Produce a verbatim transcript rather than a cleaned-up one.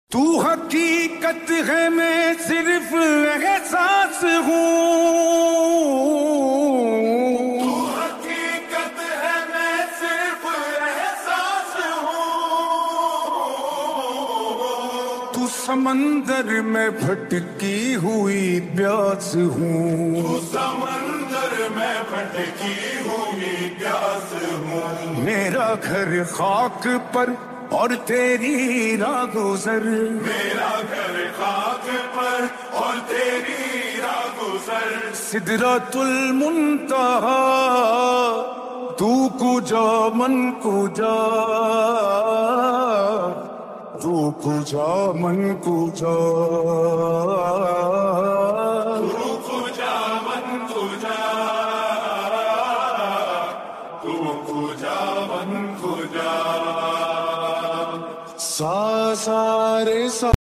تو حقیقت ہے میں صرف احساس ہوں، تو حقیقت ہے میں صرف احساس ہوں، تو سمندر میں بھٹکی ہوئی پیاس ہوں، تو سمندر میں بھٹکی ہوئی پیاس ہوں، میرا گھر خاک پر اور تیری راہ گزر، میرا گھر خاک پر اور تیری راہ گزر، سدرۃ المنتہا تو کجا من کجا، تو کجا من کجا، تو کجا من کجا، تو کجا من کجا، سا سارے سا